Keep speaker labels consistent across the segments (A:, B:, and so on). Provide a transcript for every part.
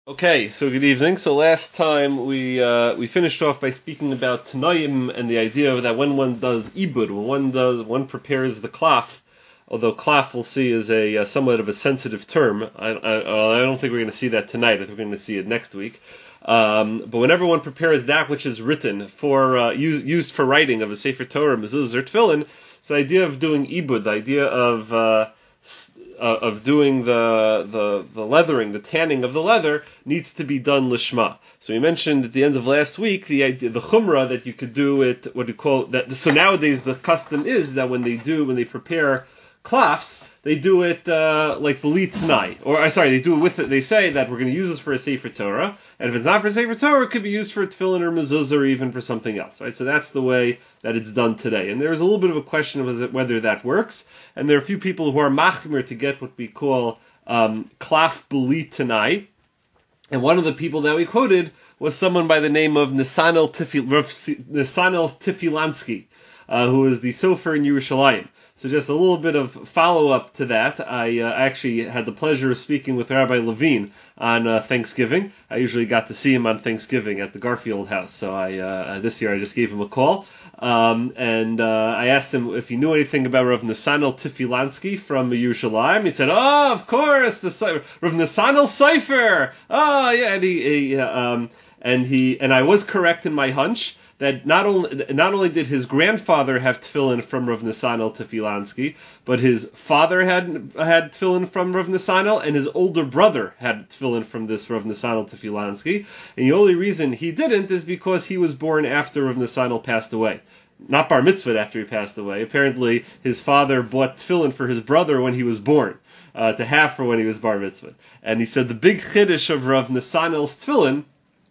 A: Okay, so good evening. So last time we finished off by speaking about Tanoim and the idea that when one does ibud, when one prepares the klaf, although klaf we'll see is a somewhat of a sensitive term. I don't think we're going to see that tonight. I think we're going to see it next week. But whenever one prepares that which is written for used for writing of a Sefer Torah, mezuzah or tefillin, so the idea of doing ibud, the idea of doing the leathering, the tanning of the leather, needs to be done lishma. So we mentioned at the end of last week the idea, the chumrah that you could do it. What do you call that? So nowadays the custom is that when they prepare klafs, they do it like belit tanai, they do it with it. They say that we're going to use this for a Sefer Torah, and if it's not for a Sefer Torah, it could be used for a tefillin or mezuzah or even for something else, right? So that's the way that it's done today. And there's a little bit of a question of whether that works, and there are a few people who are machmir to get what we call klaf belit tanai, and one of the people that we quoted was someone by the name of Nesanel Tifilansky, who is the sofer in Yerushalayim. So just a little bit of follow-up to that. I actually had the pleasure of speaking with Rabbi Levine on Thanksgiving. I usually got to see him on Thanksgiving at the Garfield house. So this year I just gave him a call. And I asked him if he knew anything about Rav Nesanel Tifilansky from Yerushalayim. He said, "Oh, of course, Rav Nesanel Seifer. Oh, yeah." And I was correct in my hunch that not only did his grandfather have tefillin from Rav Nesanel Tifilansky, but his father had tefillin from Rav Nesanel, and his older brother had tefillin from this Rav Nesanel Tifilansky. And the only reason he didn't is because he was born after Rav Nesanel passed away. Not bar mitzvah after he passed away. Apparently, his father bought tefillin for his brother when he was born, to have for when he was bar mitzvah. And he said the big chiddush of Rav Nesanel's tefillin,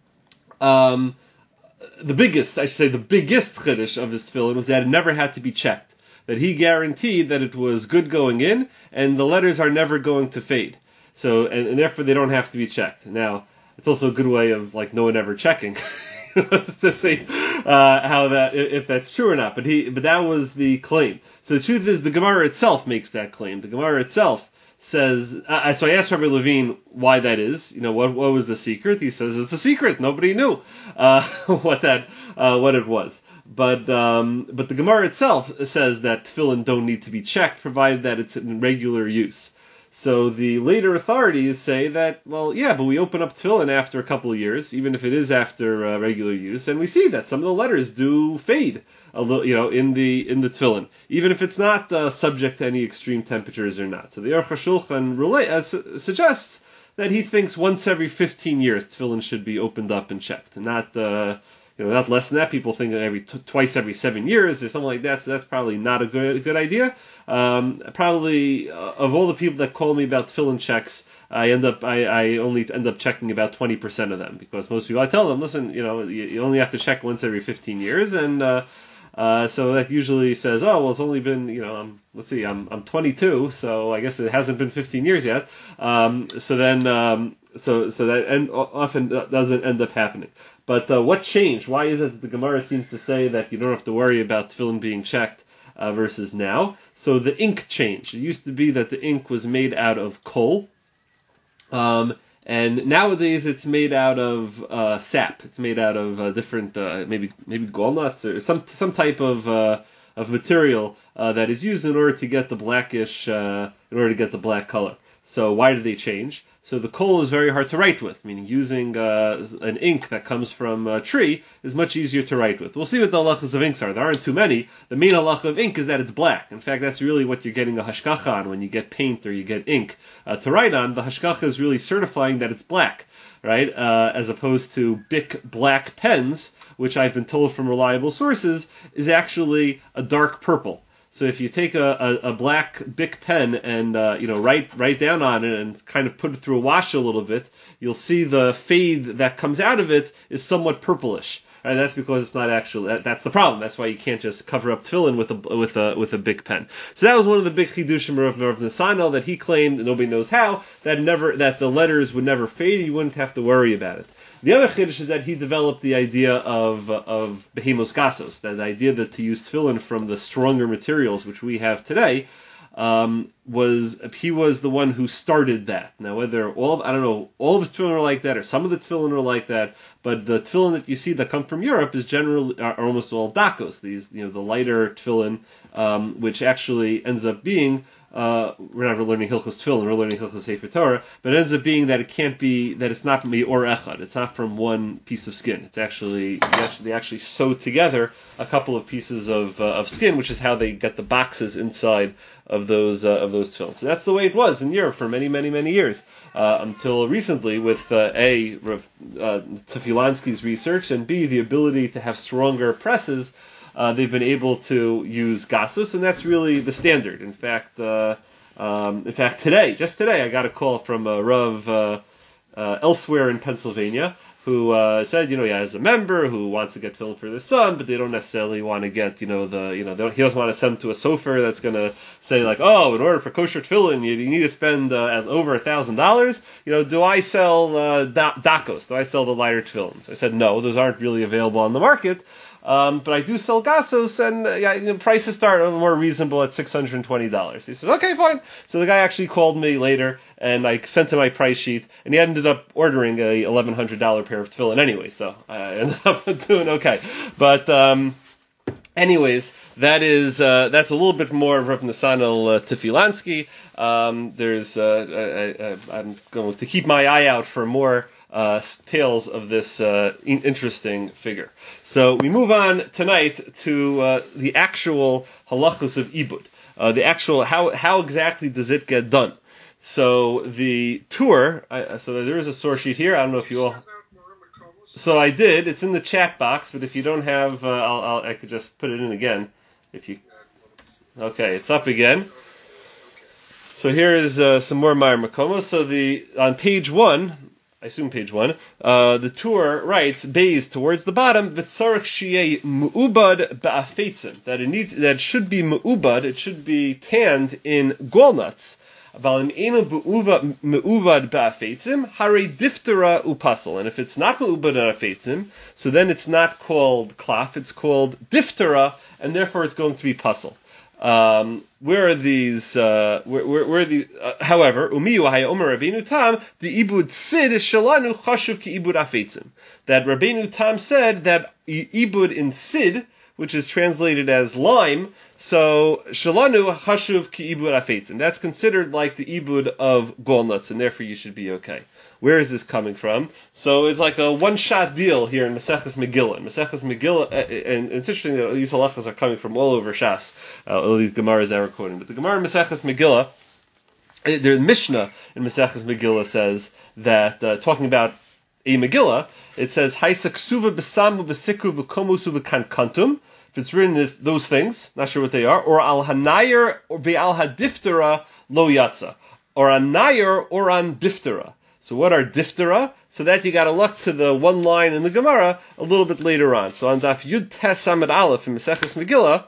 A: the biggest chiddush of his tefillin was that it never had to be checked. That he guaranteed that it was good going in, and the letters are never going to fade. So, and therefore they don't have to be checked. Now, it's also a good way of like no one ever checking to see how that, if that's true or not. But that was the claim. So the truth is, the Gemara itself makes that claim. The Gemara itself says, so I asked Rabbi Levine why that is. What was the secret? He says it's a secret. Nobody knew what it was. But the Gemara itself says that tefillin don't need to be checked, provided that it's in regular use. So the later authorities say that, well, yeah, but we open up tefillin after a couple of years, even if it is after regular use, and we see that some of the letters do fade a little, in the tefillin, even if it's not subject to any extreme temperatures or not. So the Aruch HaShulchan suggests that he thinks once every 15 years tefillin should be opened up and checked, not less than that. People think that twice every 7 years or something like that. So that's probably not a good idea. Probably of all the people that call me about tefillin checks, I only end up checking about 20% of them, because most people, I tell them, listen, you only have to check once every 15 years, and so that usually says, oh, well, it's only been, I'm 22, so I guess it hasn't been 15 years yet. So that often doesn't end up happening. But what changed? Why is it that the Gemara seems to say that you don't have to worry about tefillin being checked versus now? So the ink changed. It used to be that the ink was made out of coal, and nowadays it's made out of sap. It's made out of different, maybe walnuts or some type of material that is used in order to get the black color. So why did they change? So the coal is very hard to write with, meaning using an ink that comes from a tree is much easier to write with. We'll see what the halachas of inks are. There aren't too many. The main halacha of ink is that it's black. In fact, that's really what you're getting a hashgacha on when you get paint or you get ink to write on. The hashgacha is really certifying that it's black, right? As opposed to Bic black pens, which I've been told from reliable sources is actually a dark purple. So if you take a black Bic pen and write down on it and kind of put it through a wash a little bit, you'll see the fade that comes out of it is somewhat purplish. Right? That's because it's not actually. That's the problem. That's why you can't just cover up tefillin with a Bic pen. So that was one of the big chidushim of Rav Nesanel, that he claimed, nobody knows how, that the letters would never fade. You wouldn't have to worry about it. The other chiddush is that he developed the idea of behemos gasos, that idea that to use tefillin from the stronger materials which we have today he was the one who started that. Now, whether all of his tefillin are like that, or some of the tefillin are like that, but the tefillin that you see that come from Europe are almost all dakos. These, the lighter tefillin, which actually ends up being, we're not learning Hilchos Tefillin, we're learning Hilchos Sefer Torah, but it ends up being that it's not from or echad, it's not from one piece of skin. It's actually, they actually sew together a couple of pieces of skin, which is how they get the boxes inside of those tefillin. So that's the way it was in Europe for many, many, many years, until recently with Tefilansky's research, and B, the ability to have stronger presses. They've been able to use gasus, and that's really the standard. In fact, just today, I got a call from a Rav elsewhere in Pennsylvania who said, he has a member who wants to get tefillin for their son, but they don't necessarily want to get, he doesn't want to send them to a sofer that's going to say like, oh, in order for kosher tefillin, you need to spend over $1,000. Do I sell dakos? Do I sell the lighter tefillin? So I said, no, those aren't really available on the market. But I do sell gasos, and prices start more reasonable at $620. He says, okay, fine. So the guy actually called me later, and I sent him my price sheet, and he ended up ordering a $1,100 pair of tefillin anyway, so I ended up doing okay. But anyways, that's a little bit more Rav Nesanel Tefilansky. I'm going to keep my eye out for more tales of this interesting figure. So we move on tonight to the actual halachos of ibud. The actual how exactly does it get done? So the tour. So there is a source sheet here. I don't know if you all. So I did. It's in the chat box, but if you don't have, I could just put it in again. If you. Okay, it's up again. So here is some more Meir Makomos. So on page 1. I assume page 1, the tour writes, Beis, towards the bottom, V'tzarech sheyeh mu'ubad ba'afetzim, that it should be mu'ubad, it should be tanned in walnuts. Aval im eino mu'ubad ba'afetzim, harei diftera upasel. And if it's not mu'ubad ba'afetzim, so then it's not called klaf, it's called diftera, and therefore it's going to be pasel. Where are these? Where are the? However, Umiyu haya Omer Rabbeinu Tam the ibud sid shalanu chashuv ki ibud afetzim. That Rabbeinu Tam said that ibud in sid, which is translated as lime, so shalanu chashuv ki ibud afetzim. That's considered like the ibud of walnuts, and therefore you should be okay. Where is this coming from? So it's like a one-shot deal here in Maseches Megillah. In Maseches Megillah, and it's interesting that these halachas are coming from all over Shas, all these Gemaras that we're quoting. But the Gemara in Maseches Megillah, the Mishnah in Maseches Megillah says that, talking about a Megillah, it says, Haisa ksuva b'samu v'sikru v'komusu v'kankantum. If it's written with those things, not sure what they are, or al hanayer or ve'al hadiftera lo yatsa, or on nayer or on diftera. So what are diftera? So that you got to look to the one line in the Gemara a little bit later on. So on Daf Yud Tes Amud Aleph in Maseches Megillah,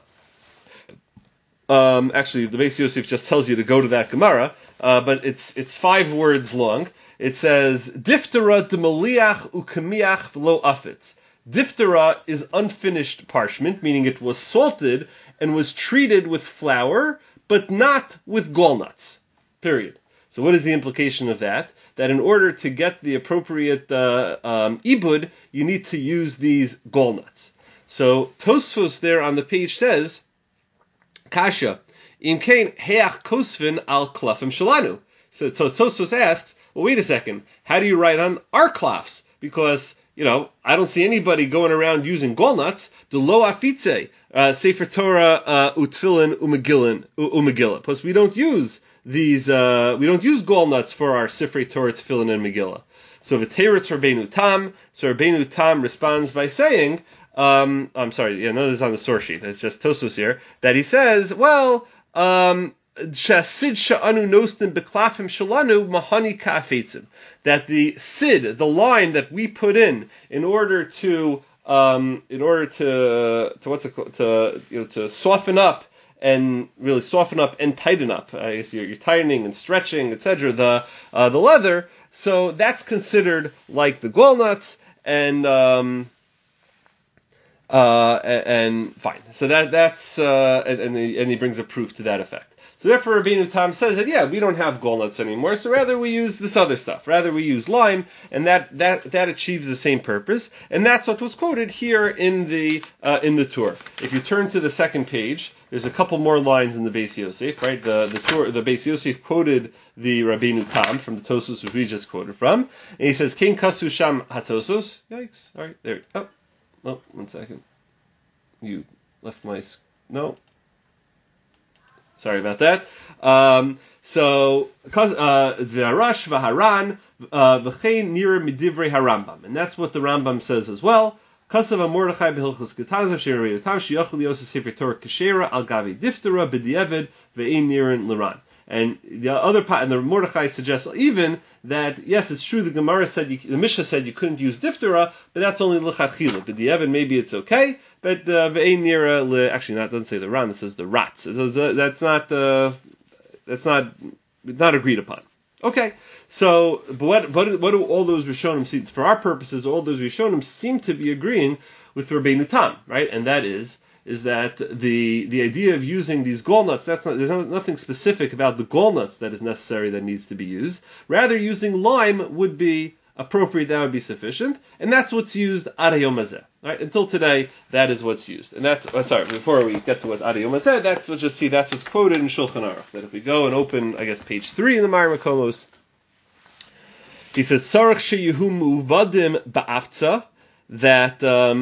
A: actually the Beis Yosef just tells you to go to that Gemara, but it's 5 words long. It says diftera demoliach ukemiach v'lo afitz. Diftera is unfinished parchment, meaning it was salted and was treated with flour, but not with gallnuts. Period. So what is the implication of that? That in order to get the appropriate ibud, you need to use these gallnuts. So Tosfos there on the page says, Kasha, im kain heach kosvin al klafim shalanu. So Tosfos asks, well, wait a second, how do you write on our klafs? Because, I don't see anybody going around using gallnuts. The lo afitze, Sefer Torah, utfilin, umegillah. Plus we don't use we don't use gallnuts for our Sifrei Torah, Tefillin, and Megillah. So v'teretz Rabbeinu Tam. So Rabbeinu Tam responds by saying, I'm sorry, none of this is on the source sheet. It's just Tosfos here that he says, well, shasid sha'anu nostin beklafim shalanu mahani ka'afetzim. That the sid, the line that we put in order to soften up. And really soften up and tighten up. I guess you're tightening and stretching, etc. The leather. So that's considered like the gallnuts, and fine. So that's and he brings a proof to that effect. So therefore Rabbeinu Tam says that, yeah, we don't have gall nuts anymore, so rather we use this other stuff. Rather we use lime, and that achieves the same purpose. And that's what was quoted here in the Tur. If you turn to the second page, there's a couple more lines in the Beis Yosef, right? The Beis Yosef quoted the Rabbeinu Tam from the Tosos which we just quoted from, and he says, "King kasu sham hatosos." Yikes! All right, there. Oh, 1 second. You left my no. Sorry about that. So v'arash v'haran v'chein nira midivrei harambam, and that's what the Rambam says as well. Kasav Mordechai behilchos ketazav she'reitav sheyachol yosef sefer Torah kashera al gavi diftera b'diavad ve'ein nirin l'ran. And the other part, and the Mordechai suggests even that yes, it's true. The Gemara said, the Mishnah said you couldn't use diftera, but that's only l'chadchila. B'diavad maybe it's okay, but ve'ein nira actually not doesn't say the ran. It says the rats. That's not agreed upon. Okay. So, but what do all those Rishonim see? For our purposes, all those Rishonim seem to be agreeing with Rabbeinu Tam, right? And that is that the idea of using these gall nuts, there's nothing specific about the gall nuts that is necessary that needs to be used. Rather, using lime would be appropriate, that would be sufficient, and that's what's used ad hayom hazeh, right? Until today, that is what's used. And that's, before we get to what ad hayom hazeh, that's what's quoted in Shulchan Aruch. That if we go and open, I guess, page 3 in the Ma'ar Makomos, he says, "Sarach sheyehu muvadim ba'afza," that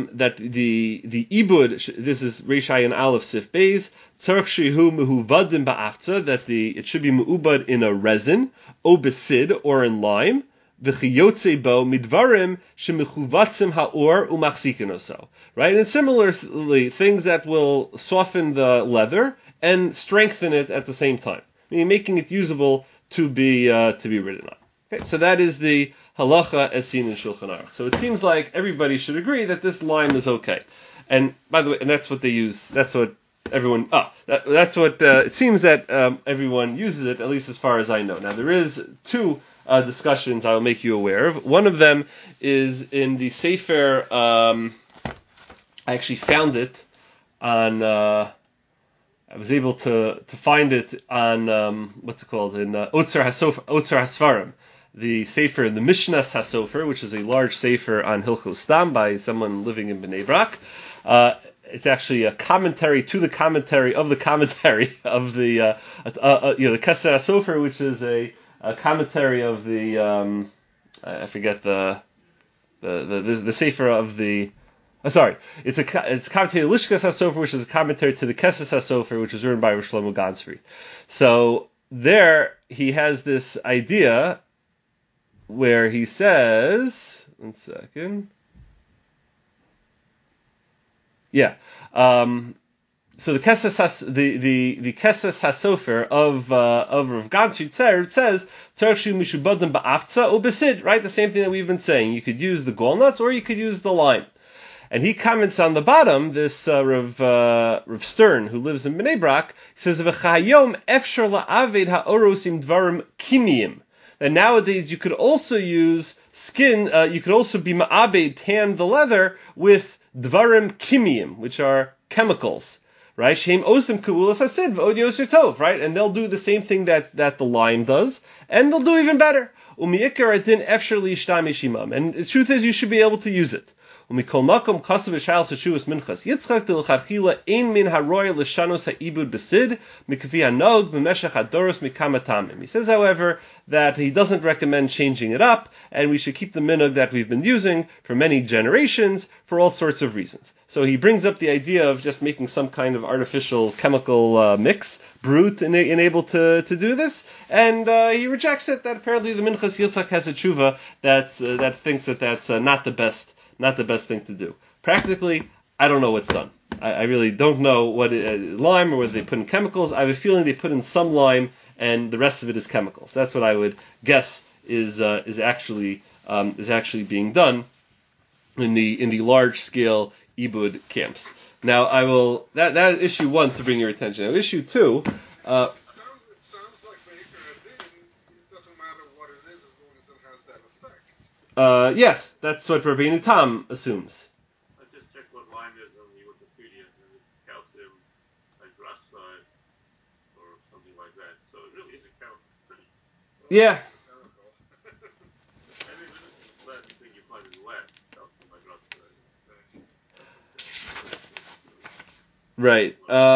A: the ibud, this is Reish Ayin Aleph Sif Beis, "Sarach sheyehu muvadim ba'afza," that it should be mu'ubad in a resin, o besid, or in lime, v'chiyotze bo midvarim shemechuvatzim ha'or u'machzikin oso. Right, and similarly, things that will soften the leather and strengthen it at the same time, meaning making it usable to be written on. Okay, so that is the halacha as seen in Shulchan Aruch. So it seems like everybody should agree that this lime is okay. And by the way, and that's what they use. That's what everyone. That's what it seems that everyone uses it, at least as far as I know. Now there is two discussions I will make you aware of. One of them is in the Sefer. I actually found it on. I was able to find it on what's it called in Otzar Hasfarim. The Sefer in the Mishnas HaSofer, which is a large Sefer on Hilchos Stam by someone living in Bnei Brak. It's actually a commentary to the commentary of the commentary of the the Keser HaSofer, which is a commentary of the I forget the Sefer of the. It's a commentary to Lishkas HaSofer, which is a commentary to the Keses HaSofer, which was written by Rosh Shlomo Gansfried. So there he has this idea where he says, 1 second. Yeah. So the Keses the Keses HaSofer of Rav Gansfried says Tzarchu mishubadim ba'afza u besid, right? The same thing that we've been saying. You could use the gall nuts or you could use the lime. And he comments on the bottom, this Rav Stern, who lives in Bnei Brak, says, "V'chayom efshar la'aved ha'oros im dvarim kimiyim." That nowadays you could also use skin, you could also be ma'abed, tan the leather, with dvarim kimiyim, which are chemicals, right? Sheim osim kavulas hasid v'od yoser tov, right? And they'll do the same thing that the lime does, and they'll do even better. U'mi'ikar adin efshar li'ishtamish imam. And the truth is, you should be able to use it. Umikol makom kasav v'shayal seshuas minchas Yitzchak delchachila ein min haroy l'shanos ha'ibud besid mikafi hanog b'meshach hadoros mikamatamim. He says, however, that he doesn't recommend changing it up, and we should keep the minhag that we've been using for many generations for all sorts of reasons. So he brings up the idea of just making some kind of artificial chemical mix, brute, and able to do this, and he rejects it. That apparently the Minchas Yitzchak has a tshuva that thinks that that's not the best thing to do. Practically, I don't know what's done. I really don't know what lime or whether they put in chemicals. I have a feeling they put in some lime and the rest of it is chemicals. That's what I would guess is actually being done in the large scale ibud camps. Now I will that is issue 1 to bring your attention. Now issue 2.
B: It sounds like it doesn't matter what it is as long as it has that effect.
A: Yes, that's what Rabbeinu Tam assumes.
C: I just checked what lime is on the Wikipedia, and it's calcium hydroxide or something like
A: Yeah.
C: Maybe this is the best thing you find in the West. Something like that.
A: Right.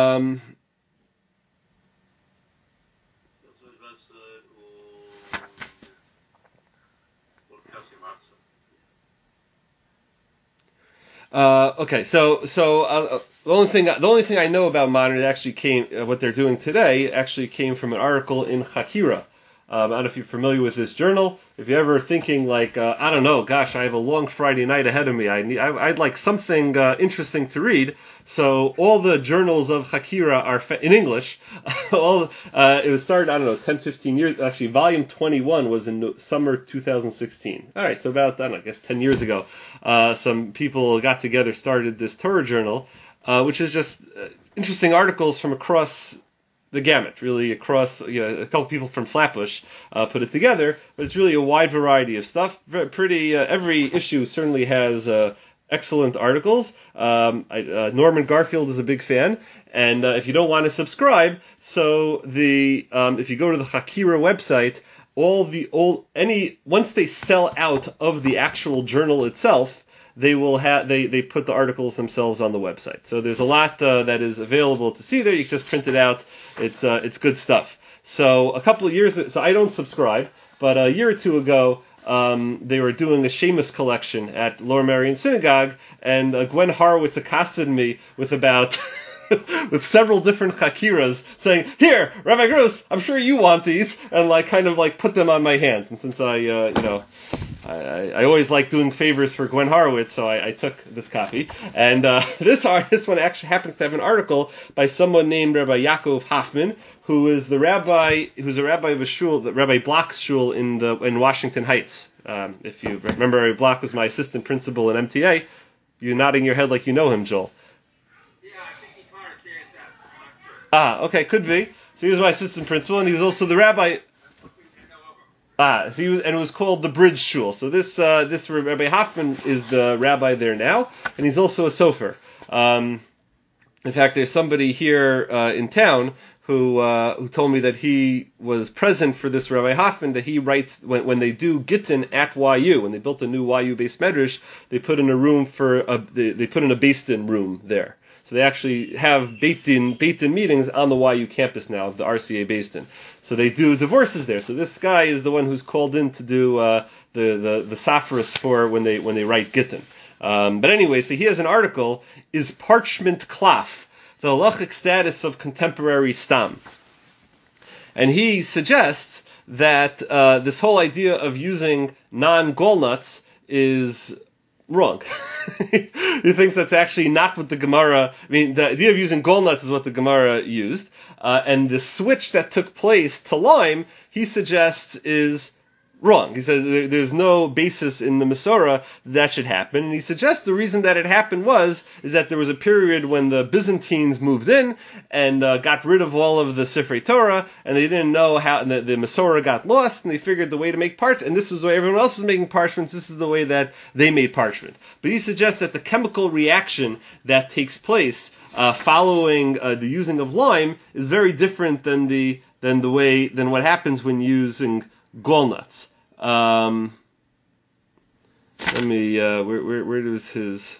A: Okay, so the only thing I know about modern actually came what they're doing today actually came from an article in Hakira. I don't know if you're familiar with this journal. If you're ever thinking like I don't know, gosh, I have a long Friday night ahead of me. I'd like something interesting to read. So all the journals of Hakira are in English. It was started, I don't know, 10, 15 years. Actually, volume 21 was in summer 2016. All right, so about, I don't know, I guess 10 years ago, some people got together, started this Torah journal, which is just interesting articles from across the gamut, really across, a couple people from Flatbush put it together, but it's really a wide variety of stuff. Pretty, every issue certainly has excellent articles. Norman Garfield is a big fan, and if you don't want to subscribe, so if you go to the Hakira website, once they sell out of the actual journal itself, they will they put the articles themselves on the website. So there's a lot that is available to see there. You can just print it out. It's good stuff. So a couple of years, so I don't subscribe, but a year or two ago, they were doing a Shemus collection at Lower Merion Synagogue, and Gwen Horowitz accosted me with about with several different chakiras, saying, "Here, Rabbi Gross, I'm sure you want these," and kind of put them on my hands. And since I always like doing favors for Gwen Horowitz, so I took this copy. And this one actually happens to have an article by someone named Rabbi Yaakov Hoffman, who's a rabbi of a shul, Rabbi Block's shul in Washington Heights. If you remember, Rabbi Block was my assistant principal in MTA. You're nodding your head like you know him, Joel.
C: Yeah, I think he's part of JSS.
A: Okay, could be. So he was my assistant principal, and he was also the rabbi. So it was called the Bridge Shul. So this Rabbi Hoffman is the rabbi there now, and he's also a sofer. In fact, there's somebody here in town who told me that he was present for this Rabbi Hoffman, that he writes when they do Gittin at YU, when they built a new YU based medrash, they put in a room they put in a Beis Din room there. So they actually have Beis Din meetings on the YU campus now of the RCA Beis Din. So they do divorces there. So this guy is the one who's called in to do the Safras for when they write Gittin. But anyway, so he has an article, Is Parchment Klaf, the halachic status of contemporary stam. And he suggests that this whole idea of using non-golnuts is wrong. He thinks that's actually not what the Gemara, the idea of using golnuts is what the Gemara used, and the switch that took place to lime, he suggests is wrong. He says there's no basis in the Masorah that should happen, and he suggests the reason that it happened is that there was a period when the Byzantines moved in and got rid of all of the Sifrei Torah, and they didn't know how, and the Masorah got lost, and they figured the way to make and this was the way everyone else was making parchments, this is the way that they made parchment. But he suggests that the chemical reaction that takes place following the using of lime is very different than what happens when using walnuts. Let me, where does his,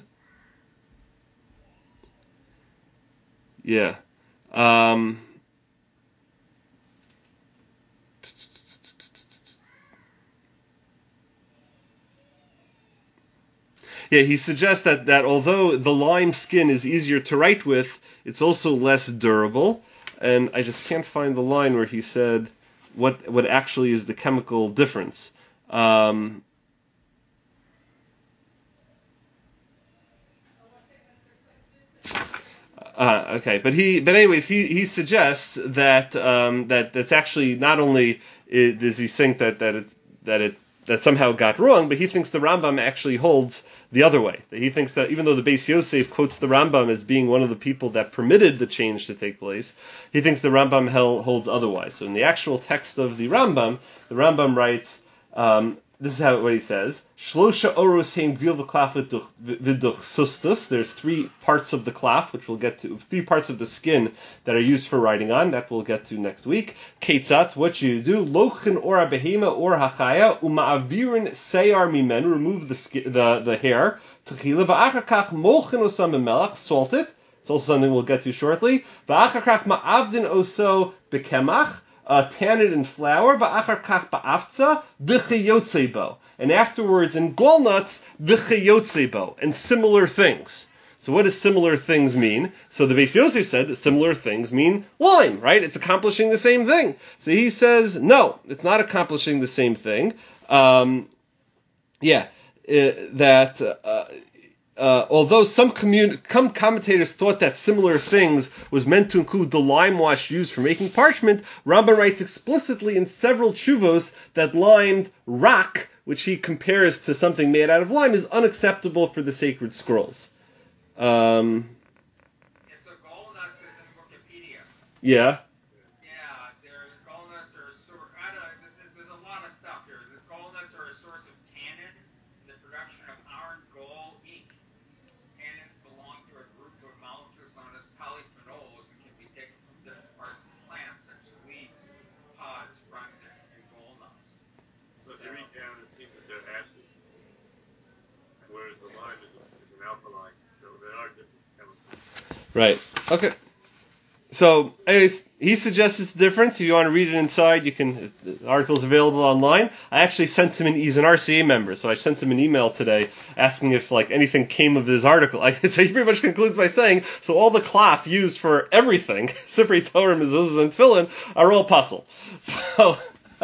A: yeah. Yeah, he suggests that although the lime skin is easier to write with, it's also less durable. And I just can't find the line where he said what actually is the chemical difference. Okay, but anyways, he suggests that that's actually not only does he think that somehow got wrong, but he thinks the Rambam actually holds the other way. He thinks that even though the Beis Yosef quotes the Rambam as being one of the people that permitted the change to take place, he thinks the Rambam holds otherwise. So in the actual text of the Rambam writes this is what he says. Shlosha oros hein gvil v'klaf v'duch sustus. There's 3 parts of the klaf, which we'll get to. 3 parts of the skin that are used for writing on. That we'll get to next week. Ketzatz, what you do? Lochin ora behema or hachaya uma'avirin seyar mimen. Remove the hair. Techila v'achakach molchin osam b'melach. Salt it. It's also something we'll get to shortly. V'achakach ma'avdin oso b'kemach. Tan it in flour, va'achar ba'aftza, v'chayotzebo. And afterwards in gallnuts, v'chayotzebo. And similar things. So what does similar things mean? So the Beis Yosef said that similar things mean lime, right? It's accomplishing the same thing. So he says, no, it's not accomplishing the same thing. Although some commentators thought that similar things was meant to include the lime wash used for making parchment, Rambam writes explicitly in several tshuvos that limed rock, which he compares to something made out of lime, is unacceptable for the sacred scrolls.
C: Yes, so gallnuts is in Wikipedia.
A: Yeah.
C: Yeah, gallnuts are a source. There's a lot of stuff here. Gallnuts are a source of tannin in the production of iron gall ink. Tannins belong to a group of molecules known as polyphenols and can be taken from different parts of plants, such as leaves, pods, fronds, and gallnuts.
B: But the tannin seems that they're acid, whereas the lime is an alkaline. So there are different chemicals.
A: Right. Okay. So, anyways, he suggests it's different. If you want to read it inside, you can. The article's available online. I actually sent him he's an RCA member, so I sent him an email today asking if anything came of his article. So he pretty much concludes by saying, so all the klaf used for everything, Sifrei Torah, mezuzahs, and tefillin, are all puzzle. So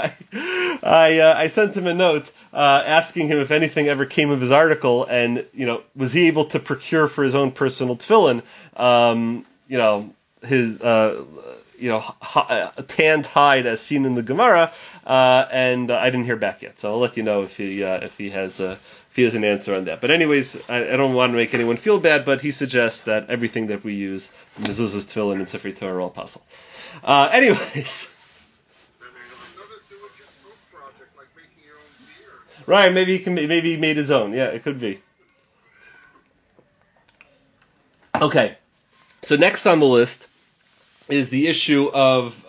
A: I sent him a note asking him if anything ever came of his article, and was he able to procure for his own personal tefillin, his tanned hide as seen in the Gemara, and I didn't hear back yet. So I'll let you know if he has an answer on that. But anyways, I don't want to make anyone feel bad, but he suggests that everything that we use, mezuzahs, tefillin, and Sifrei Torah, are all puzzle. Anyways. Right, maybe he made his own. Yeah, it could be. Okay, so next on the list is the issue of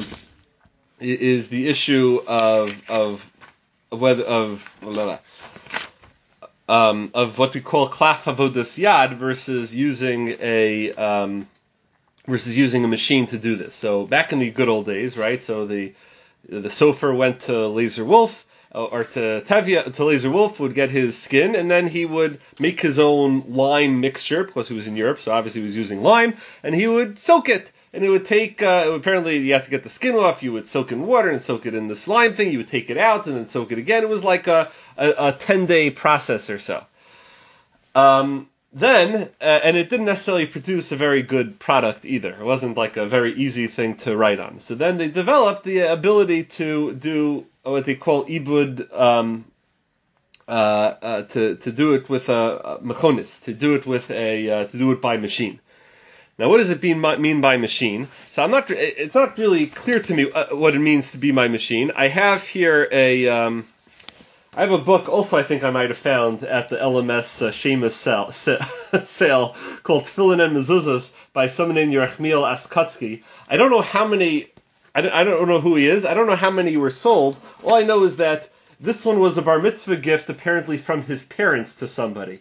A: what we call klaf avodas yad versus using a machine to do this. So back in the good old days, right? So the sofer went to Laser Wolf. Or to Tevye, to Laser Wolf would get his skin, and then he would make his own lime mixture, because he was in Europe, so obviously he was using lime, and he would soak it. And it would take, apparently you have to get the skin off, you would soak it in water and soak it in this lime thing, you would take it out and then soak it again. It was like a 10-day process or so. Then, and it didn't necessarily produce a very good product either. It wasn't like a very easy thing to write on. So then they developed the ability to do what they call ibud, to do it with a mechonis, to do it by machine. Now, what does it mean by machine? So it's not really clear to me what it means to be my machine. I have here I have a book, also I think I might have found at the LMS Shemus sale called Tefillin and Mezuzahs by someone named Yerachmiel Askatsky. I don't know how many, I don't know who he is, I don't know how many were sold. All I know is that this one was a bar mitzvah gift apparently from his parents to somebody.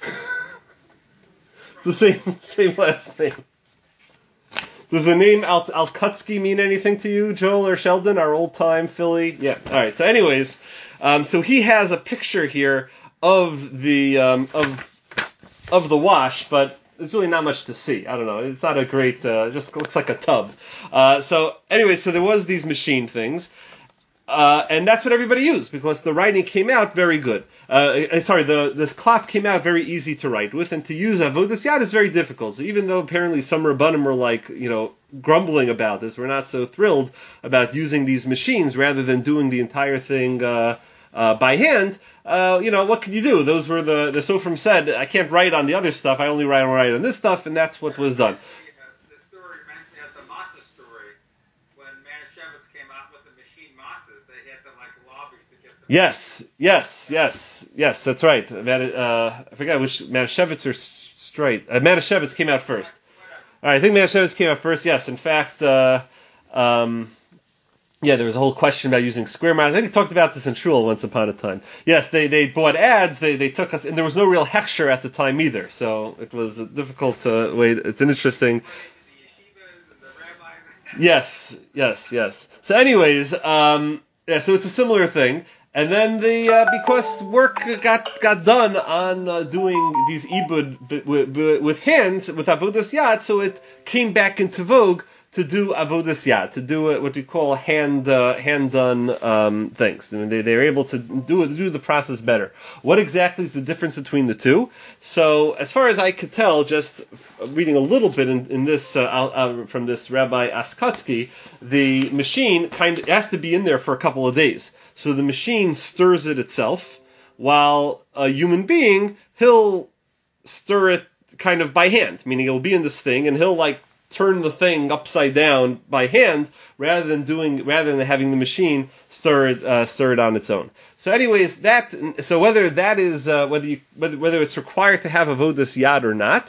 A: It's the same last name. Does the name Alkutsky mean anything to you, Joel or Sheldon, our old-time Philly? Yeah, alright, so anyways, so he has a picture here of the of the wash, but there's really not much to see. I don't know, it's not a great, it just looks like a tub. So anyway, so there was these machine things, and that's what everybody used, because the writing came out very good. This klaf came out very easy to write with, and to use avodas yad is very difficult. So even though apparently some Rabbanim were grumbling about this, we're not so thrilled about using these machines rather than doing the entire thing by hand. What can you do? Those were the Sofrim said, I can't write on the other stuff, I only write on this stuff, and that's what was done.
C: The story reminds me of the matzah story. When Manischewitz came out with the machine matzahs, they had to lobby to get them.
A: Yes. Yes, that's right. I forgot which Manischewitz or Straight. Manischewitz came out first. All right, I think Manischewitz came out first. Yes, in fact, yeah, there was a whole question about using square miles. I think we talked about this in Shul once upon a time. Yes, they bought ads. They took us, and there was no real hechsher at the time either. So it was a difficult way. It's an interesting. Yes. So, anyways, yeah. So it's a similar thing. And then because work got done on doing these ibud with hands with avodas yad, so it came back into vogue to do avodas yad, to do what we call hand done things. I mean, they were able to do the process better. What exactly is the difference between the two? So as far as I could tell, just reading a little bit in this from this Rabbi Askatsky, the machine has to be in there for a couple of days. So the machine stirs it itself, while a human being, he'll stir it kind of by hand, meaning it'll be in this thing, and he'll turn the thing upside down by hand rather than having the machine stir it on its own. So, anyways, whether that is whether it's required to have avodas yad or not.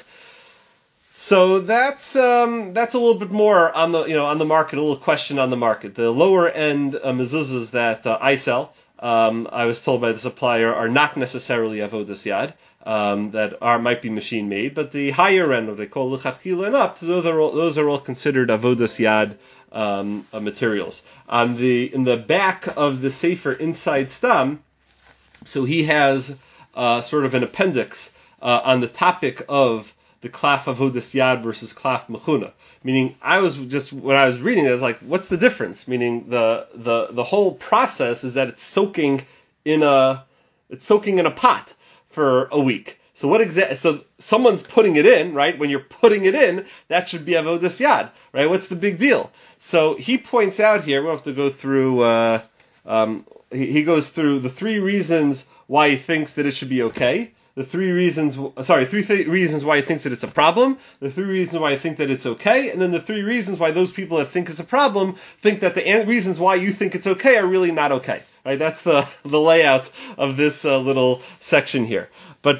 A: So that's a little bit more on the market, a little question on the market. The lower end mezuzahs that I sell, I was told by the supplier, are not necessarily avodas yad, that might be machine made, but the higher end, what they call lechatchila and up, those are all considered avodas yad materials. In the back of the sefer inside Stam, so he has sort of an appendix on the topic of the klaf avodas yad versus klaf mechuna. Meaning, when I was reading it, I was like, what's the difference? Meaning, the whole process is that it's soaking in a pot for a week. So so someone's putting it in, right? When you're putting it in, that should be avodas yad, right? What's the big deal? So he points out here, we'll have to go through, he goes through the three reasons why he thinks that it should be okay. Three reasons why he thinks that it's a problem, the three reasons why I think that it's okay, and then the three reasons why those people that think it's a problem think that the reasons why you think it's okay are really not okay. Right? That's the layout of this little section here. But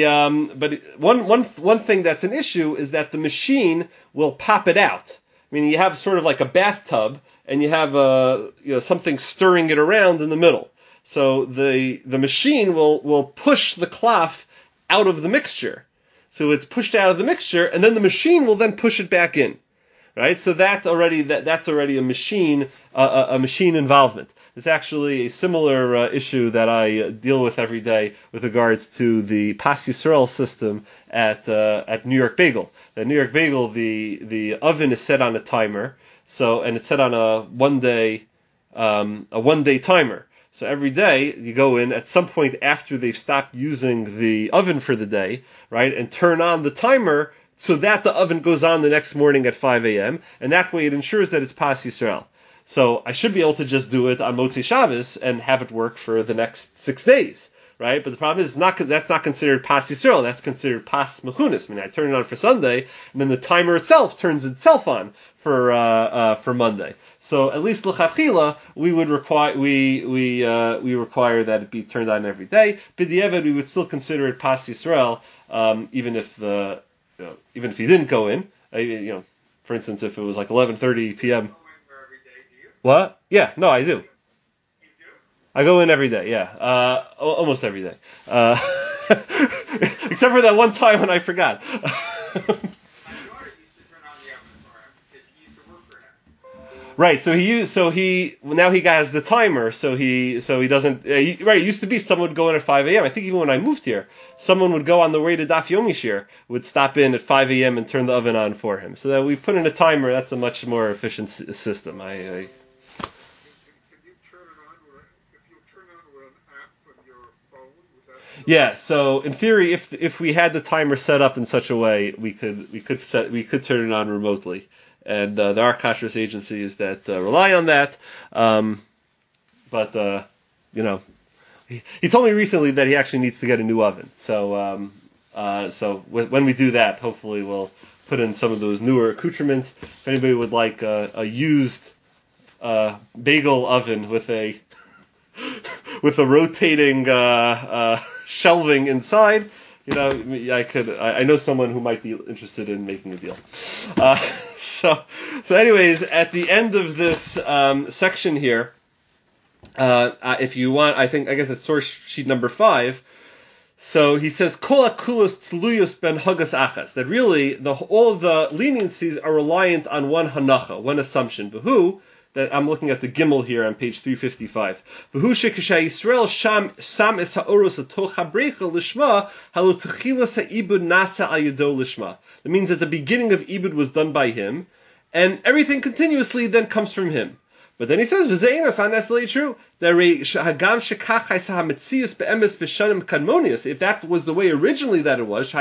A: one thing that's an issue is that the machine will pop it out. Meaning you have sort of like a bathtub, and you have something stirring it around in the middle. So the machine will push the klaf out of the mixture. So it's pushed out of the mixture, and then the machine will then push it back in. Right? So that's already a machine involvement. It's actually a similar issue that I deal with every day with regards to the Pas Yisrael system at New York Bagel. At New York Bagel, the oven is set on a timer, and it's set on a one day timer. So every day you go in at some point after they've stopped using the oven for the day, right, and turn on the timer so that the oven goes on the next morning at 5 a.m. and that way it ensures that it's Pas Yisrael. So I should be able to just do it on Motzei Shabbos and have it work for the next 6 days, right? But the problem is that's not considered Pas Yisrael. That's considered Pas Mechunis. I mean, I turn it on for Sunday, and then the timer itself turns itself on for Monday. So at least l'chachila, we would require we require that it be turned on every day. B'diavad, we would still consider it Pas Yisrael, even if you didn't go in. For instance, if it was like 11:30 p.m. What? Yeah, no, I do.
C: You do?
A: I go in every day, yeah. Almost every day. Except for that one time when I forgot.
C: My daughter used to turn on the oven for him because he used to work for him.
A: Right, now he has the timer, so he doesn't, right, it used to be someone would go in at 5 a.m. I think even when I moved here, someone would go on the way to Daf Yomi Shir, would stop in at 5 a.m. and turn the oven on for him. So that we've put in a timer, that's a much more efficient system.
D: Can you turn it on if you turn it on with an app from your phone? Would that still
A: Yeah, so in theory, if we had the timer set up in such a way, we could turn it on remotely, and there are kashrus agencies that rely on that. But he told me recently that he actually needs to get a new oven. So when we do that, hopefully we'll put in some of those newer accoutrements. If anybody would like a used bagel oven with a with a rotating shelving inside. I know someone who might be interested in making a deal. So anyways, at the end of this section here, if you want, I guess it's source sheet number 5. So he says, Kol akulos tluyos ben hagas achas, that really all of the leniencies are reliant on one hanacha, one assumption. V'hu, that I'm looking at the Gimel here on page 355. V'hu shekashay Yisrael sam es ha'oros atoch habrecha lishma halu techilas ha'ibud nasa al yado lishma. That means that the beginning of ibud was done by him, and everything continuously then comes from him. But then he says, "V'zeinas not necessarily true. If that was the way originally that it was,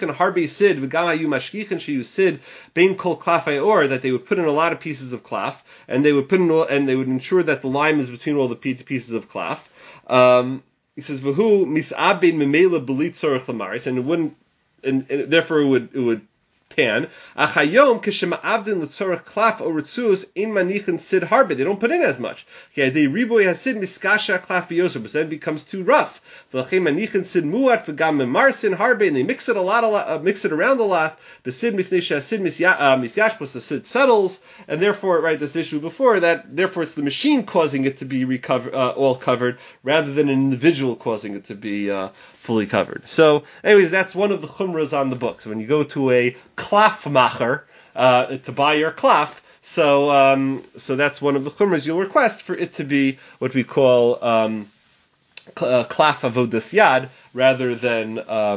A: that they would put in a lot of pieces of cloth, and they would ensure that the lime is between all the pieces of cloth." He says, "V'hu mis'abein memela b'litzorach lamaris," and it wouldn't, and therefore it would tan. Achayom k'shema'avdin l'tzorach klaf or ritzus in manichin sid harbe. They don't put in as much. Okay, they riboy hasid miskasha klaf biyoser, but then it becomes too rough. V'lachem manichin sid muat v'gam memarsin harbe, and they mix it around a lot. The sid mifnei she'asid misyashpos, the sid settles, and therefore, right, this issue before that, therefore it's the machine causing it to be all covered, rather than an individual causing it to be fully covered. So, anyways, that's one of the chumras on the book. So when you go to a klaf macher to buy your klaf, so that's one of the chumras you'll request for it to be what we call klaf avodas yad rather than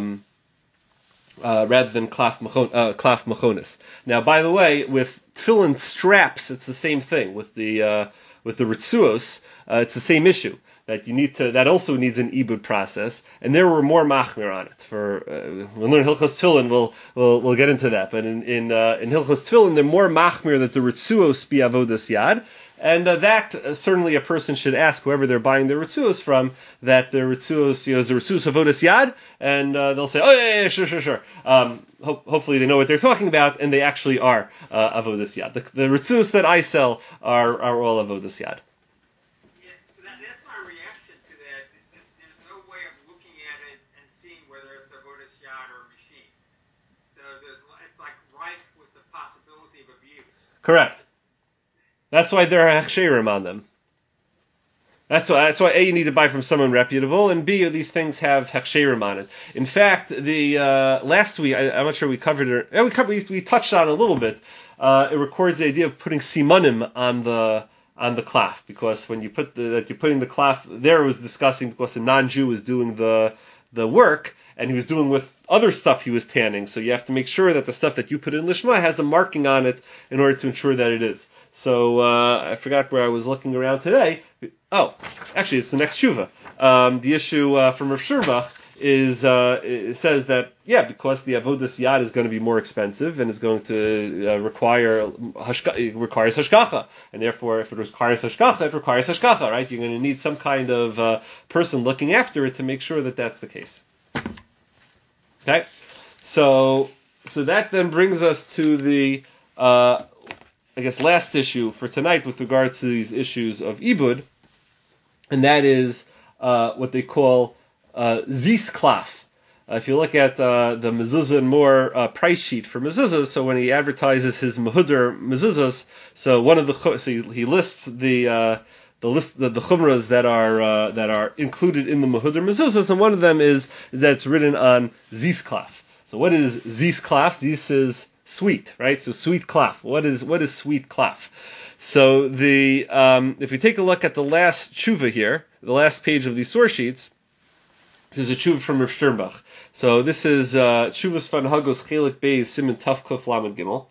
A: klaf machonis. Now, by the way, with tefillin straps, it's the same thing. With the ritzuos, it's the same issue. That also needs an ibud process, and there were more machmir on it. We'll learn Hilchos Tefillin, we'll get into that. But in Hilchos Tefillin, they're more machmir that the ritzuos be avodas yad, and that certainly a person should ask whoever they're buying their ritzuos from that their ritzuos, is the ritzuos avodas yad, and they'll say, oh yeah, sure. Hopefully they know what they're talking about, and they actually are avodas yad. The ritzuos that I sell are all avodas yad. Correct. That's why there are hechsherim on them. That's why A, you need to buy from someone reputable, and B, these things have hechsherim on it. In fact, the last week, I'm not sure we covered it. We touched on it a little bit. It records the idea of putting simanim on the klaf, because when you're putting the klaf, there it was discussing because a non-Jew was doing the work, and he was doing with other stuff he was tanning. So you have to make sure that the stuff that you put in lishma has a marking on it in order to ensure that it is. So I forgot where I was looking around today. Oh, actually, it's the next shuva. The issue from Rav Shurba is it says that because the avodas yad is going to be more expensive and is going to requires hashgacha, and therefore if it requires hashgacha, it requires hashgacha, right? You're going to need some kind of person looking after it to make sure that that's the case. Okay, so that then brings us to the last issue for tonight with regards to these issues of ibud, and that is what they call zis klaf. If you look at the mezuzah and more price sheet for mezuzahs, so when he advertises his mehuder mezuzahs, so he lists the chumras that are included in the mehuder mezuzahs, and one of them is that it's written on zis klaf. So what is zis klaf? Zis is sweet, right? So sweet klaf. What is sweet klaf? So if you take a look at the last tshuva here, the last page of these source sheets, this is a tshuva from Rav Sternbach. So this is tshuvas van Hagos Chelik Beis Siman Taf Kuf Lamed Gimel.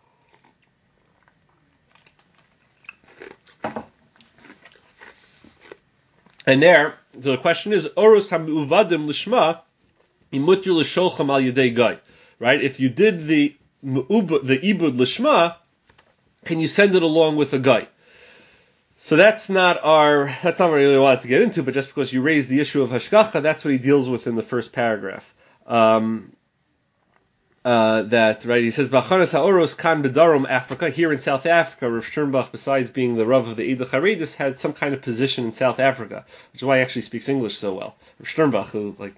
A: And there, the question is, Oros HaMuvadim Lishma Imutir L'Sholcham Al Yedei Gai. Right? If you did the ibud Lishma, can you send it along with a guy? So that's not what I really wanted to get into, but just because you raised the issue of hashgacha, that's what he deals with in the first paragraph. that, right, he says, Bachanas Ha'oros Kan B'Darom Africa, here in South Africa, Rav Sternbach, besides being the Rav of the Eid Charedis, had some kind of position in South Africa, which is why he actually speaks English so well. Rav Sternbach, who, like,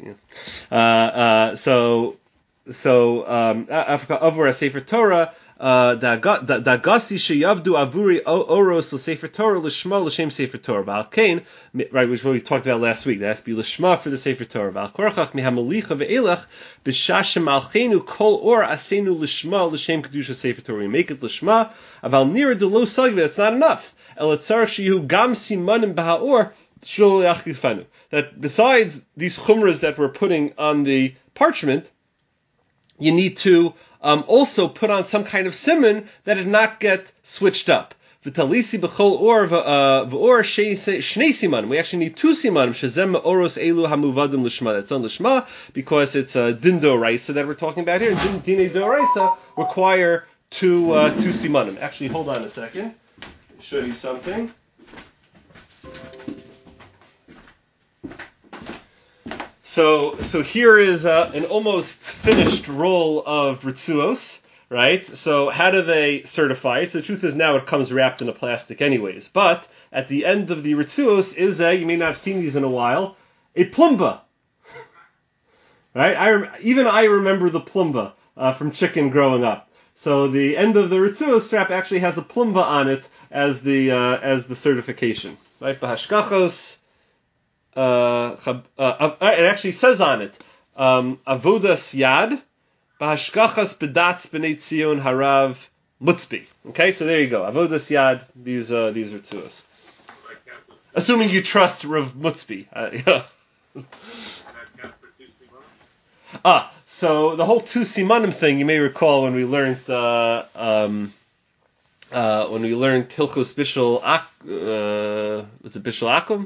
A: Africa Avur Sefer Torah, da gasi sheyavdu avuri oros l'sefer Torah l'shma l'shem sefer Torah. Ba'al kain, right, which is what we talked about last week. That has to be l'shma for the sefer Torah. Ba'al korachach mihamalicha ve'elach b'shashem alchenu kol or asenu l'shma l'shem kedusha sefer Torah. We make it l'shma. Aval nira de lo sagve. That's not enough. El etzarach sheyu gam simanim b'ha'or shlo yachifanu. That besides these chumras that we're putting on the parchment, you need to also put on some kind of siman that it not get switched up. V'talisi b'chol or v'or shnei simanim. We actually need two simanim. Shezem oros elu hamuvadim l'shma. That's on l'shma because it's a din doraisa that we're talking about here. And din doraisa require two simanim. Actually, hold on a second. I'll show you something. So here is an almost finished roll of ritzuos, right? So how do they certify it? So the truth is now it comes wrapped in a plastic anyways. But at the end of the ritzuos is you may not have seen these in a while, a plumba. Right? I remember the plumba from chicken growing up. So the end of the ritzuos strap actually has a plumba on it as the certification. Right? Bahashkachos. It actually says on it, Avodas Yad, Bahashkachas Bedatz B'nei Tzion Harav Mutzbi. Okay, so there you go. Avodas Yad, these are tuos. Assuming you trust Rav Mutzbi. So the whole two simanim thing, you may recall when we learned Hilchos Bishul was it Bishul Akum?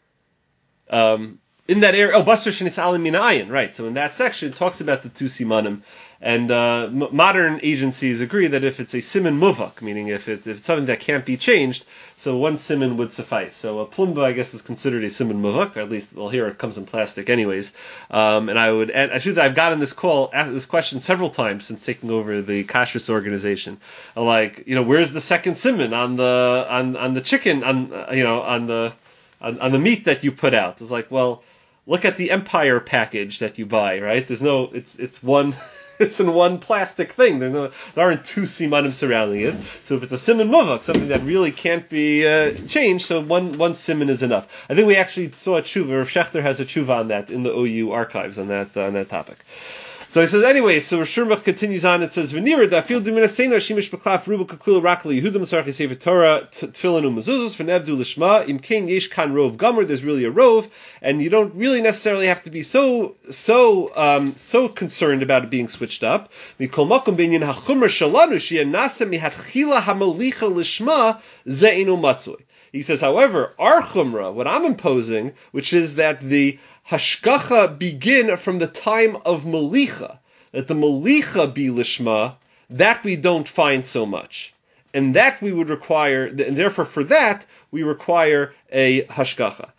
A: In that area, Basar Shenis'alim Min Ayin, right? So in that section, it talks about the two simanim, and modern agencies agree that if it's a siman muvak, meaning if it's something that can't be changed, so one siman would suffice. So a plumba, I guess, is considered a siman muvak, or at least, well, here it comes in plastic, anyways. And I've gotten this question several times since taking over the kashrus organization. Like, where's the second siman on the chicken, on the meat that you put out? It's like, well, look at the Empire package that you buy, right? It's in one plastic thing. There aren't two simanim surrounding it. So if it's a siman muvak, something that really can't be changed, so one siman is enough. I think we actually saw a tshuva. Rav Shechter has a tshuva on that in the OU archives on that topic. So he says, anyway, so Rav Sternbach continues on, it says, V'nira, da fil duminasena, shimish b'klaf, ruba kakul rakli, Yehudim sarchi sefer Torah, tefillin u'mezuzos, v'nevdu l'shma, im kein yesh kan rov gomer, there's really a rov, and you don't really necessarily have to be so concerned about it being switched up. Mikol makom binyan ha'chumra shalanu, shiyah nasa mihatchila ha'molicha l'shma, ze'inu matzoi. He says, however, our chumrah, what I'm imposing, which is that the hashgacha begin from the time of molicha, that the molicha be lishma, that we don't find so much. And that we would require, and therefore for that, we require a hashgacha.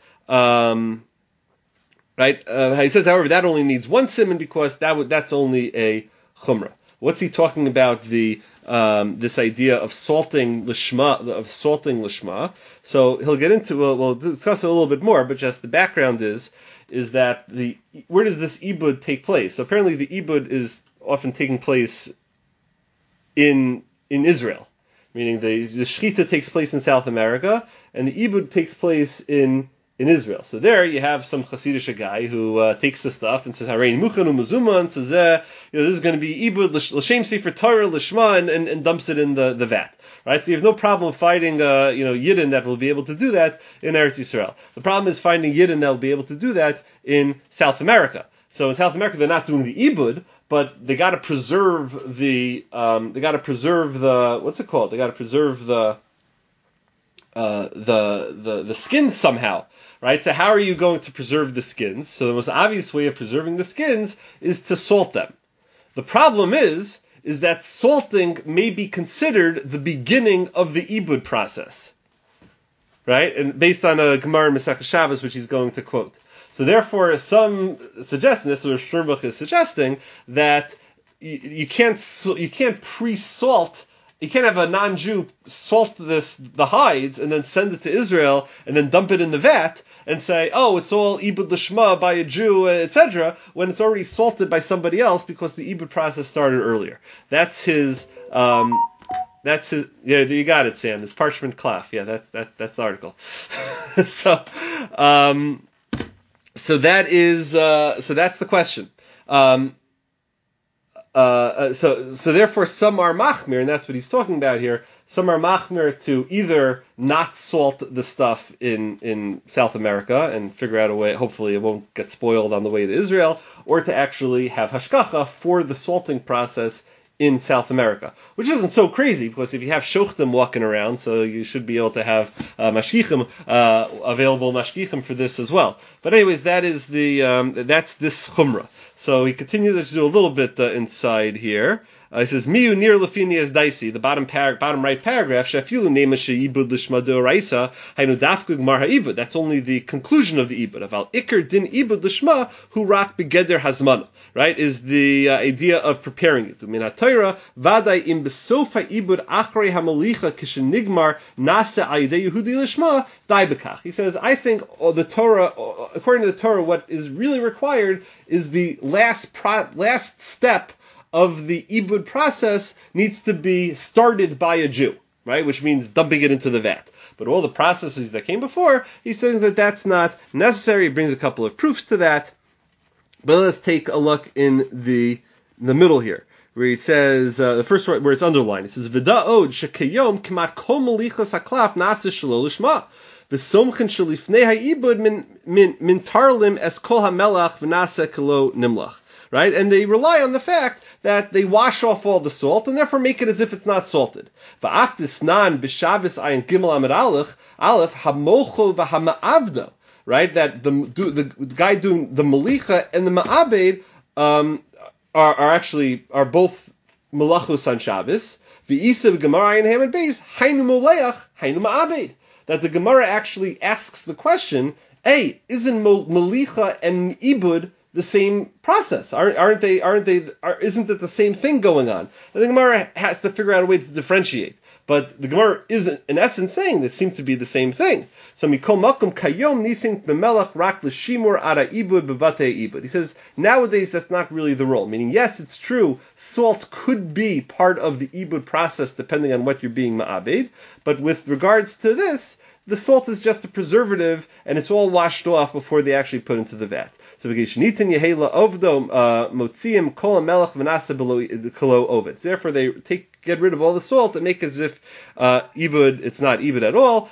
A: Right? He says, however, that only needs one siman because that's only a chumrah. What's he talking about? This idea of salting lishma. So he'll get into. We'll discuss it a little bit more. But just the background is that where does this ibud take place? So apparently the ibud is often taking place in Israel, meaning the shechita takes place in South America, and the ibud takes place in Israel. So there you have some Hasidic guy who takes the stuff and says, "Harein muchanu mezuma," and says, "This is going to be ibud l'shem sefer Torah l'shma," and dumps it in the vat. Right? So you have no problem finding Yidden that will be able to do that in Eretz Yisrael. The problem is finding Yidden that will be able to do that in South America. So in South America they're not doing the ibud, but they got to preserve the what's it called? They got to preserve the skins somehow. Right? So how are you going to preserve the skins? So the most obvious way of preserving the skins is to salt them. The problem is that salting may be considered the beginning of the ibud process. Right? And based on a Gemara in Masechah Shabbos, which he's going to quote. So therefore, some suggestion, this is what Sternbach is suggesting, that you can't pre-salt. You can't have a non-Jew salt the hides and then send it to Israel and then dump it in the vat and say, oh, it's all ibud lishma by a Jew, etc., when it's already salted by somebody else because the ibud process started earlier. That's his. Yeah, you got it, Sam. It's parchment cloth. Yeah, that's the article. So that's the question. So therefore some are machmir, and that's what he's talking about here. Some are machmir to either not salt the stuff in South America and figure out a way, hopefully it won't get spoiled on the way to Israel, or to actually have hashkacha for the salting process in South America, which isn't so crazy because if you have shochtim walking around, so you should be able to have mashgichim, available mashgichim for this as well. But anyways, that is that's this chumrah. So he continues to do a little bit inside here. He says, "Miu near lefini as daisi." The bottom right paragraph. Shafilu nema sheibud lishma deoraisa hainu dafku gmar haibud. That's only the conclusion of the ibud. Aval ikar din ibud lishma hu rak begeder hazmana. Right, is the idea of preparing it. Min haTorah vaday im besofa ibud achrei hamalicha kishenigmar nasa ayidei Yehudi lishma dai bekach. He says, I think the Torah, according to the Torah, what is really required is the last step of the ibud process needs to be started by a Jew, right? Which means dumping it into the vat. But all the processes that came before, he's saying that that's not necessary. He brings a couple of proofs to that. But let's take a look in the middle here, where he says, the first one, where it's underlined, it says, V'da od shekayom k'mat kol malichas haklaf nasa shelo lishma. V'somchen shelifnei ha'ibud min tarlim es kol hamelach v'nasa kelo nimlach. Right? And they rely on the fact that they wash off all the salt and therefore make it as if it's not salted. V'aftis nan b'shabbos ayin gimel amid aleph hamocho v'hama'avdo. Right? That the guy doing the malicha and the ma'abed are both malachos on Shabbos. V'isa b'gemara ayin hamid beis hainu moleach hainu ma'abed. That the Gemara actually asks the question, hey, isn't malicha and ibud the same process? Isn't it the same thing going on? And the Gemara has to figure out a way to differentiate. But the Gemara is, in essence, saying this seems to be the same thing. So mikol makom kayom nising b'melach rak l'shimur ara ibud b'vatei ibud. He says, nowadays that's not really the role. Meaning, yes, it's true, salt could be part of the ibud process depending on what you're being ma'abed. But with regards to this, the salt is just a preservative and it's all washed off before they actually put into the vat. So therefore they get rid of all the salt and make as if ibud, it's not ibud at all.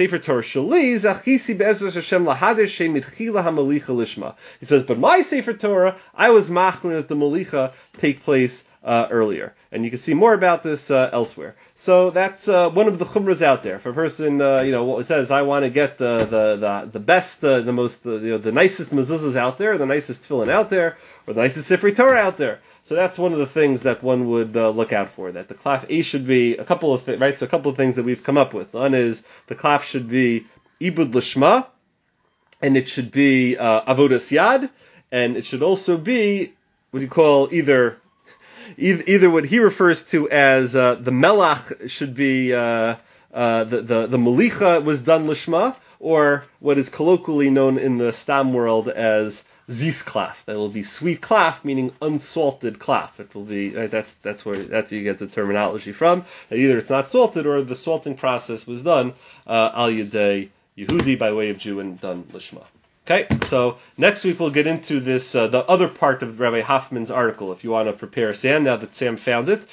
A: He says, but my Sefer Torah, I was machmir that the malicha take place earlier. And you can see more about this elsewhere. So that's one of the chumras out there. If a person, it says, I want to get the best, the most, the nicest mezuzahs out there, the nicest tefillin out there, or the nicest Sefer Torah out there. So that's one of the things that one would look out for. That the klaf A should be a couple of right. So a couple of things that we've come up with. One is the klaf should be ibud lishma, and it should be avodas yad, and it should also be what you call either what he refers to as the melach should be the malicha was done lishma, or what is colloquially known in the stam world as zis klaf. That will be sweet klaf, meaning unsalted klaf. It will be that's where you get the terminology from. That either it's not salted or the salting process was done al yedei Yehudi by way of Jew and done lishma. Okay, so next week we'll get into this, the other part of Rabbi Hoffman's article. If you want to prepare Sam, now that Sam found it,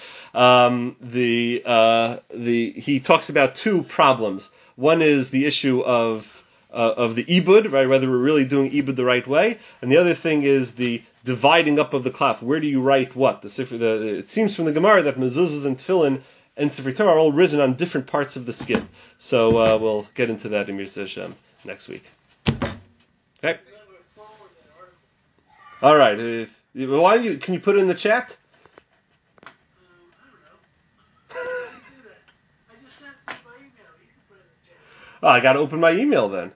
A: he talks about two problems. One is the issue of the ibud, right? Whether we're really doing ibud the right way, and the other thing is the dividing up of the klaf. Where do you write what? It seems from the Gemara that mezuzahs and tefillin and Sefer Torah are all written on different parts of the skin. So we'll get into that in Mirza Hashem next week. Okay. All right. Can you put it in the chat?
E: I don't know. I just sent it by email. You can put it in the chat.
A: Oh, I got to open my email then.